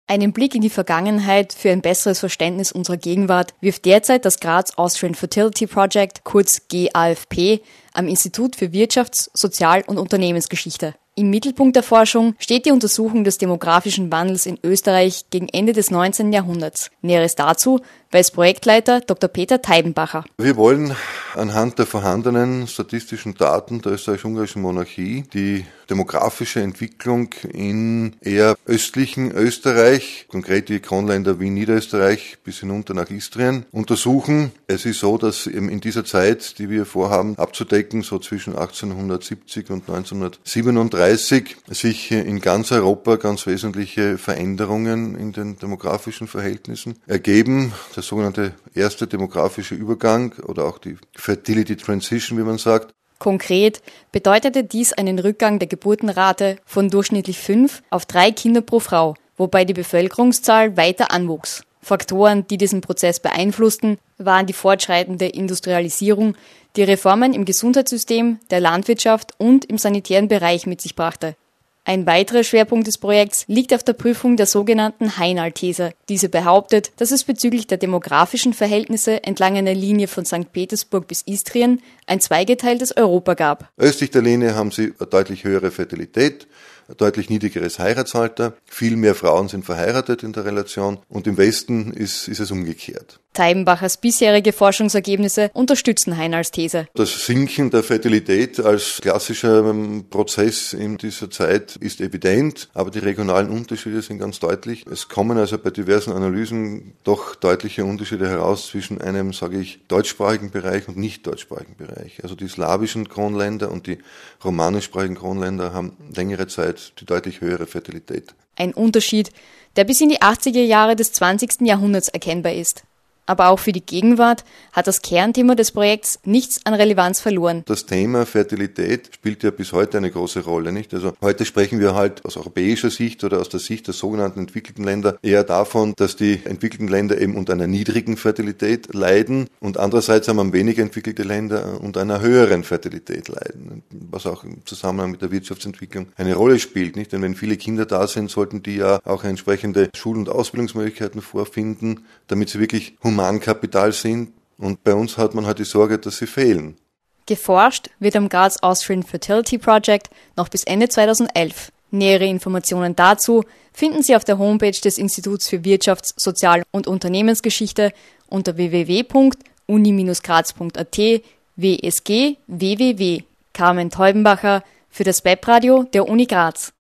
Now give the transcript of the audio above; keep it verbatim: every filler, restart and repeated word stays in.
Einen Blick in die Vergangenheit für ein besseres Verständnis unserer Gegenwart wirft derzeit das Graz Austrian Fertility Project, kurz G A F P, am Institut für Wirtschafts-, Sozial- und Unternehmensgeschichte. Im Mittelpunkt der Forschung steht die Untersuchung des demografischen Wandels in Österreich gegen Ende des neunzehnten Jahrhunderts. Näheres dazu weiß Projektleiter Doktor Peter Teibenbacher. Wir wollen anhand der vorhandenen statistischen Daten der österreichisch-ungarischen Monarchie die demografische Entwicklung in eher östlichen Österreich, konkret die Kronländer Wien, Niederösterreich bis hinunter nach Istrien, untersuchen. Es ist so, dass eben in dieser Zeit, die wir vorhaben abzudecken, so zwischen achtzehnhundertsiebzig und neunzehnhundertsiebenunddreißig, sich in ganz Europa ganz wesentliche Veränderungen in den demografischen Verhältnissen ergeben. Der sogenannte erste demografische Übergang oder auch die Fertility Transition, wie man sagt. Konkret bedeutete dies einen Rückgang der Geburtenrate von durchschnittlich fünf auf drei Kinder pro Frau, wobei die Bevölkerungszahl weiter anwuchs. Faktoren, die diesen Prozess beeinflussten, waren die fortschreitende Industrialisierung, die Reformen im Gesundheitssystem, der Landwirtschaft und im sanitären Bereich mit sich brachte. Ein weiterer Schwerpunkt des Projekts liegt auf der Prüfung der sogenannten Hainal-These. Diese behauptet, dass es bezüglich der demografischen Verhältnisse entlang einer Linie von Sankt Petersburg bis Istrien ein zweigeteiltes Europa gab. Östlich der Linie haben sie eine deutlich höhere Fertilität, ein deutlich niedrigeres Heiratsalter, viel mehr Frauen sind verheiratet in der Relation und im Westen ist, ist es umgekehrt. Teibenbachers bisherige Forschungsergebnisse unterstützen Hainals These. Das Sinken der Fertilität als klassischer Prozess in dieser Zeit ist evident, aber die regionalen Unterschiede sind ganz deutlich. Es kommen also bei diversen Analysen doch deutliche Unterschiede heraus zwischen einem, sage ich, deutschsprachigen Bereich und nicht deutschsprachigen Bereich. Also die slawischen Kronländer und die romanischsprachigen Kronländer haben längere Zeit die deutlich höhere Fertilität. Ein Unterschied, der bis in die achtziger Jahre des zwanzigsten Jahrhunderts erkennbar ist. Aber auch für die Gegenwart hat das Kernthema des Projekts nichts an Relevanz verloren. Das Thema Fertilität spielt ja bis heute eine große Rolle, nicht? Also heute sprechen wir halt aus europäischer Sicht oder aus der Sicht der sogenannten entwickelten Länder eher davon, dass die entwickelten Länder eben unter einer niedrigen Fertilität leiden und andererseits haben weniger entwickelte Länder unter einer höheren Fertilität leiden, was auch im Zusammenhang mit der Wirtschaftsentwicklung eine Rolle spielt, nicht? Denn wenn viele Kinder da sind, sollten die ja auch entsprechende Schul- und Ausbildungsmöglichkeiten vorfinden, damit sie wirklich Humankapital sind und bei uns hat man halt die Sorge, dass sie fehlen. Geforscht wird am Graz Austrian Fertility Project noch bis Ende zweitausendelf. Nähere Informationen dazu finden Sie auf der Homepage des Instituts für Wirtschafts-, Sozial- und Unternehmensgeschichte unter w w w punkt uni Bindestrich graz punkt a t w s g w w w. Carmen Teubenbacher für das Webradio der Uni Graz.